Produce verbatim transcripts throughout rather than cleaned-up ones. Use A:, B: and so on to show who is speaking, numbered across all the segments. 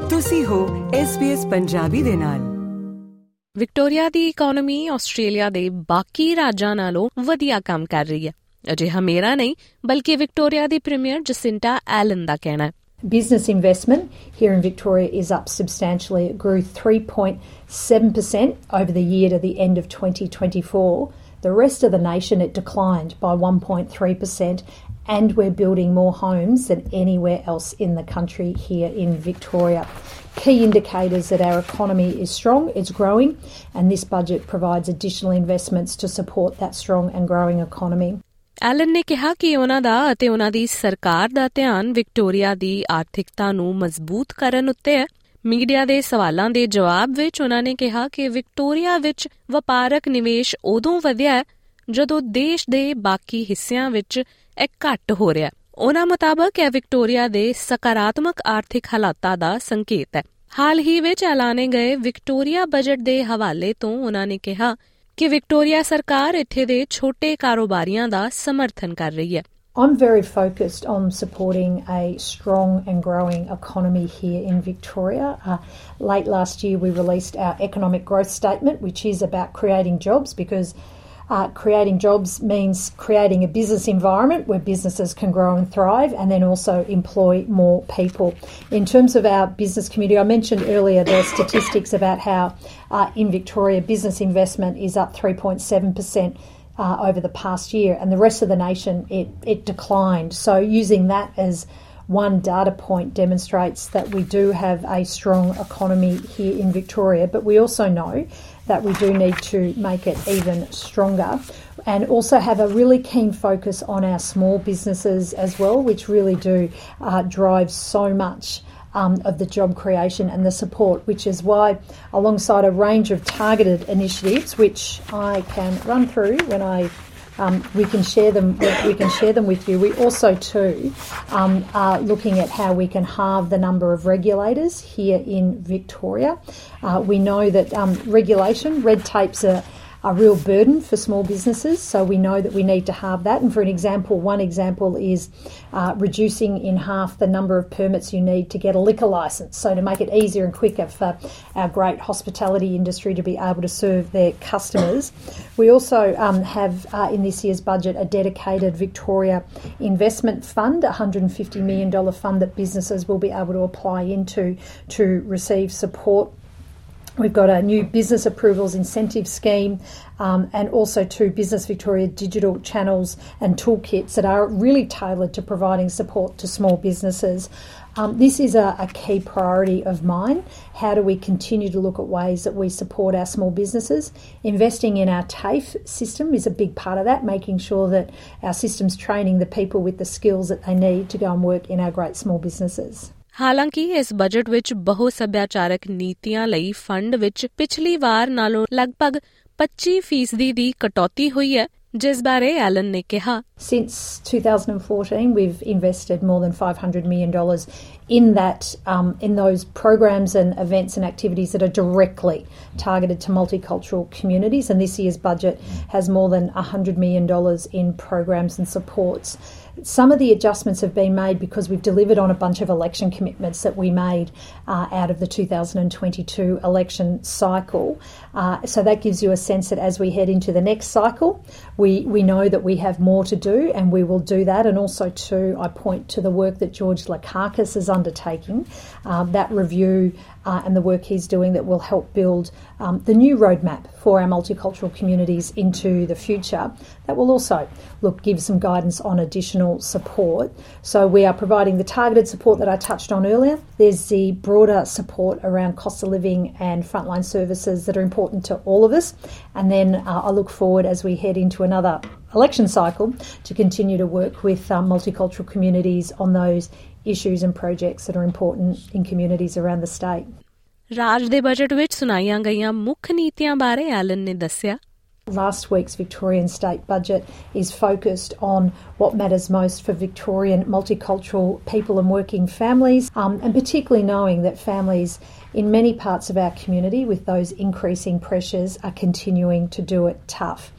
A: ਤੁਸੀਂ ਹੋ S B S Punjabi ਦੇ ਨਾਲ।
B: ਵਿਕਟੋਰੀਆ ਦੀ ਇਕਾਨਮੀ ਆਸਟ੍ਰੇਲੀਆ ਦੇ ਬਾਕੀ ਰਾਜਾਂ ਨਾਲੋਂ ਵਧੀਆ ਕੰਮ ਕਰ ਰਹੀ ਹੈ। ਅਜਿਹਾ ਮੇਰਾ ਨਹੀਂ ਬਲਕਿ ਵਿਕਟੋਰੀਆ ਦੀ ਪ੍ਰੀਮੀਅਰ ਜਸਿੰਟਾ ਐਲਨ ਦਾ ਕਹਿਣਾ ਹੈ।
C: Business investment here in Victoria is up substantially. It grew three point seven percent over the year to the end of twenty twenty-four. The rest of the nation, it declined by one point three percent, and we're building more homes than anywhere else in the country here in Victoria. Key indicators that our economy is strong, it's growing, and this budget provides additional investments to support that strong and growing economy.
B: Allan ਨੇ ਕਿਹਾ ਕਿ ਉਹਨਾਂ ਦਾ ਅਤੇ ਉਹਨਾਂ ਦੀ ਸਰਕਾਰ ਦਾ ਧਿਆਨ Victoria ਦੀ ਆਰਥਿਕਤਾ ਨੂੰ ਮਜ਼ਬੂਤ ਕਰਨ ਉੱਤੇ ਹੈ। ਮੀਡੀਆ ਦੇ ਸਵਾਲਾਂ ਦੇ ਜਵਾਬ ਵਿੱਚ ਉਹਨਾਂ ਨੇ ਕਿਹਾ ਕਿ ਵਿਕਟੋਰੀਆ ਵਿੱਚ ਵਪਾਰਕ ਨਿਵੇਸ਼ ਉਦੋਂ ਵਧਿਆ ਹੈ ਜਦੋਂ ਦੇਸ਼ ਦੇ ਬਾਕੀ ਹਿੱਸਿਆਂ ਵਿੱਚ ਇਹ ਘੱਟ ਹੋ ਰਿਹਾ। ਉਹਨਾਂ ਮੁਤਾਬਕ ਇਹ ਵਿਕਟੋਰੀਆ ਦੇ ਸਕਾਰਾਤਮਕ ਆਰਥਿਕ ਹਾਲਾਤਾਂ ਦਾ ਸੰਕੇਤ ਹੈ। ਹਾਲ ਹੀ ਵਿੱਚ ਐਲਾਨੇ ਗਏ ਵਿਕਟੋਰੀਆ ਬਜਟ ਦੇ ਹਵਾਲੇ ਤੋਂ ਉਹਨਾਂ ਨੇ ਕਿਹਾ ਕਿ ਵਿਕਟੋਰੀਆ ਸਰਕਾਰ ਇੱਥੇ ਦੇ ਛੋਟੇ ਕਾਰੋਬਾਰੀਆਂ ਦਾ ਸਮਰਥਨ ਕਰ ਰਹੀ ਹੈ।
C: I'm very focused on supporting a strong and growing economy here in Victoria. Uh, late last year we released our economic growth statement, which is about creating jobs, because uh, creating jobs means creating a business environment where businesses can grow and thrive, and then also employ more people. In terms of our business community, I mentioned earlier the statistics about how uh, in Victoria business investment is up three point seven percent Uh, over the past year, and the rest of the nation it, it declined. So using that as one data point demonstrates that we do have a strong economy here in Victoria, but we also know that we do need to make it even stronger, and also have a really keen focus on our small businesses as well, which really do uh, drive so much Um, of the job creation and the support, which is why alongside a range of targeted initiatives, which I can run through when I um, we can share them we can share them with you, we also too um, are looking at how we can halve the number of regulators here in Victoria. Uh, we know that um, regulation, red tape's a a real burden for small businesses, so we know that we need to halve that. And for an example, one example is uh, reducing in half the number of permits you need to get a liquor licence, so to make it easier and quicker for our great hospitality industry to be able to serve their customers. We also um, have uh, in this year's budget a dedicated Victoria Investment Fund, a one hundred fifty million dollars fund that businesses will be able to apply into to receive support. We've got a new business approvals incentive scheme, um, and also two Business Victoria digital channels and toolkits that are really tailored to providing support to small businesses. Um, this is a, a key priority of mine. How do we continue to look at ways that we support our small businesses? Investing in our TAFE system is a big part of that, making sure that our system's training the people with the skills that they need to go and work in our great small businesses.
B: ਹਾਲਾਂਕਿ ਇਸ budget ਵਿੱਚ ਬਹੁ ਸੱਭਿਆਚਾਰਕ ਨੀਤੀਆਂ ਲਈ fund ਵਿੱਚ ਪਿਛਲੀ ਵਾਰ ਨਾਲੋਂ ਲਗਭਗ ਪੱਚੀ ਫੀਸਦੀ ਦੀ ਕਟੌਤੀ ਹੋਈ ਹੈ, ਜਿਸ ਬਾਰੇ ਐਲਨ ਨੇ ਕਿਹਾ
C: Since two thousand fourteen we've invested more than five hundred million dollars in that um, in those programs and events and activities that are directly targeted to multicultural communities, and this year's budget has more than one hundred million dollars in programs and supports. Some of the adjustments have been made because we've delivered on a bunch of election commitments that we made uh, out of the two thousand twenty-two election cycle. Uh, so that gives you a sense that as we head into the next cycle, we, we know that we have more to do, and we will do that. And also too, I point to the work that George Lakakis is undertaking, um, that review uh, and the work he's doing that will help build um, the new roadmap for our multicultural communities into the future. That will also look give some guidance on additional support. So we are providing the targeted support that I touched on earlier. There's the broader support around cost of living and frontline services that are important to all of us. And then uh, I look forward as we head into another election cycle to continue to work with um, multicultural communities on those issues and projects that are important in communities around the state.
B: ਰਾਜ ਦੇ budget ਵਿੱਚ ਸੁਣਾਈਆਂ ਗਈਆਂ ਮੁੱਖ ਨੀਤੀਆਂ ਬਾਰੇ Allen ਨੇ ਦੱਸਿਆ
C: Last week's Victorian state budget is focused on what matters most for Victorian multicultural people and working families, um, and particularly knowing that families in many parts of our community with those increasing pressures are continuing to do it tough.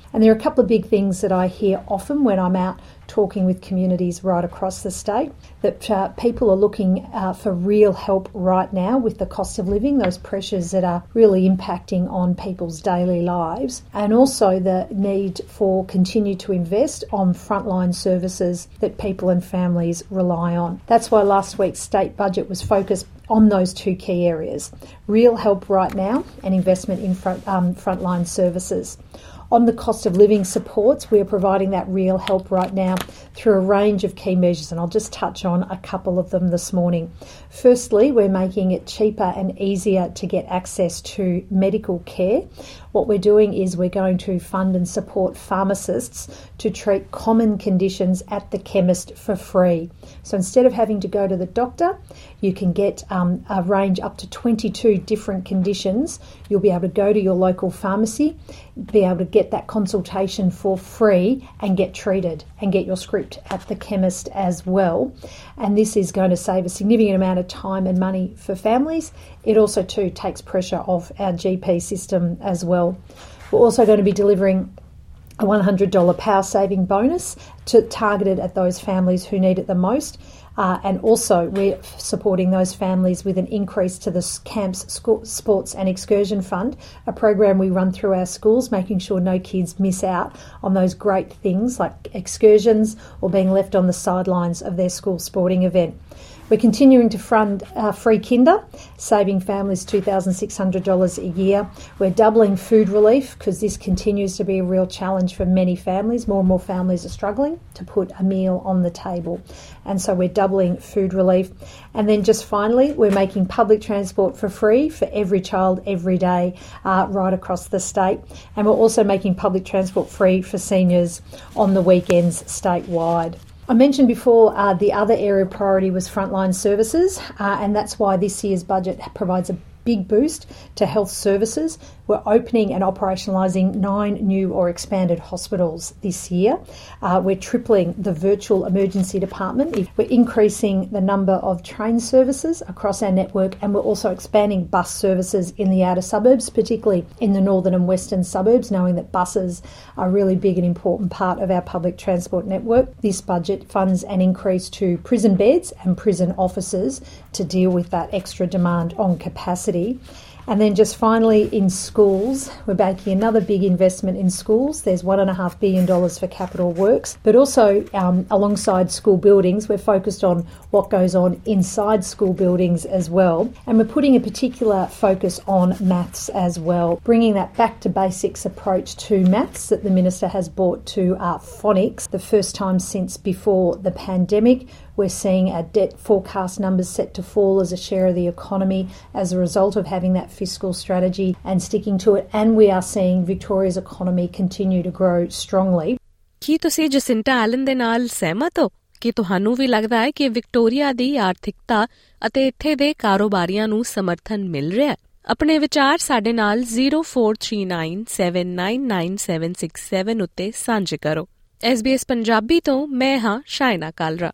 C: And there are a couple of big things that I hear often when I'm out talking with communities right across the state, that uh, people are looking uh, for real help right now with the cost of living, those pressures that are really impacting on people's daily lives, and also the need for continue to invest on frontline services that people and families rely on. That's why last week's state budget was focused on those two key areas, real help right now and investment in front, um, frontline services. On the cost of living supports, we are providing that real help right now through a range of key measures, and I'll just touch on a couple of them this morning. Firstly, we're making it cheaper and easier to get access to medical care. What we're doing is we're going to fund and support pharmacists to treat common conditions at the chemist for free. So instead of having to go to the doctor, you can get um, a range up to twenty-two different conditions. You'll be able to go to your local pharmacy, be able to get that consultation for free and get treated and get your script at the chemist as well. And this is going to save a significant amount of time and money for families. It also too takes pressure off our G P system as well. We're also going to be delivering a one hundred dollars power saving bonus to, targeted at those families who need it the most. Uh, and also we're supporting those families with an increase to the Camps School, Sports and Excursion Fund, a program we run through our schools, making sure no kids miss out on those great things like excursions or being left on the sidelines of their school sporting event. We're continuing to fund uh, free kinder, saving families two thousand six hundred dollars a year. We're doubling food relief because this continues to be a real challenge for many families. More and more families are struggling to put a meal on the table. And so we're doubling food relief. And then just finally, we're making public transport for free for every child every day uh, right across the state. And we're also making public transport free for seniors on the weekends statewide. I mentioned before uh, the other area of priority was frontline services, uh, and that's why this year's budget provides a big boost to health services. We're opening and operationalising nine new or expanded hospitals this year. Uh, we're tripling the virtual emergency department. We're increasing the number of train services across our network, and we're also expanding bus services in the outer suburbs, particularly in the northern and western suburbs, knowing that buses are a really big and important part of our public transport network. This budget funds an increase to prison beds and prison officers to deal with that extra demand on capacity. And then just finally in schools, we're making another big investment in schools. There's one and a half billion dollars for capital works, but also um, alongside school buildings, we're focused on what goes on inside school buildings as well. And we're putting a particular focus on maths as well, bringing that back to basics approach to maths that the Minister has brought to uh, phonics, the first time since before the pandemic. We're seeing our debt forecast numbers set to fall as a share of the economy as a result of having that fiscal strategy and sticking to it. And we are seeing Victoria's economy continue to grow strongly.
B: ਕੀ ਤੁਸੀਂ ਜਸਿੰਟਾ Allen ਦੇ ਨਾਲ ਸਹਿਮਤ ਹੋ ਕਿ ਤੁਹਾਨੂੰ ਵੀ ਲੱਗਦਾ ਹੈ ਕਿ ਵਿਕਟੋਰੀਆ ਦੀ ਆਰਥਿਕਤਾ ਅਤੇ ਇੱਥੇ ਦੇ ਕਾਰੋਬਾਰੀਆਂ ਨੂੰ ਸਮਰਥਨ ਮਿਲ ਰਿਹਾ ਹੈ? ਆਪਣੇ ਵਿਚਾਰ ਸਾਡੇ ਨਾਲ zero four three nine seven nine nine seven six seven ਉੱਤੇ ਸਾਂਝੇ ਕਰੋ। ਐਸ ਬੀ ਐਸ ਪੰਜਾਬੀ ਤੋਂ ਮੈਂ ਹਾਂ ਸ਼ਾਇਨਾ ਕਾਲਰਾ।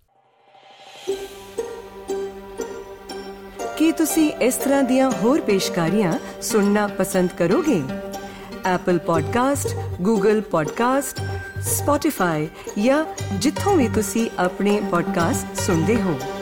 A: ਕੀ ਤੁਸੀਂ ਇਸ ਤਰ੍ਹਾਂ ਦੀਆਂ ਹੋਰ ਪੇਸ਼ਕਾਰੀਆਂ ਸੁਣਨਾ ਪਸੰਦ ਕਰੋਗੇ? Apple podcast, Google podcast, Spotify ਜਾਂ ਜਿੱਥੋਂ ਵੀ ਤੁਸੀਂ ਆਪਣੇ ਪੋਡਕਾਸਟ ਸੁਣਦੇ ਹੋ।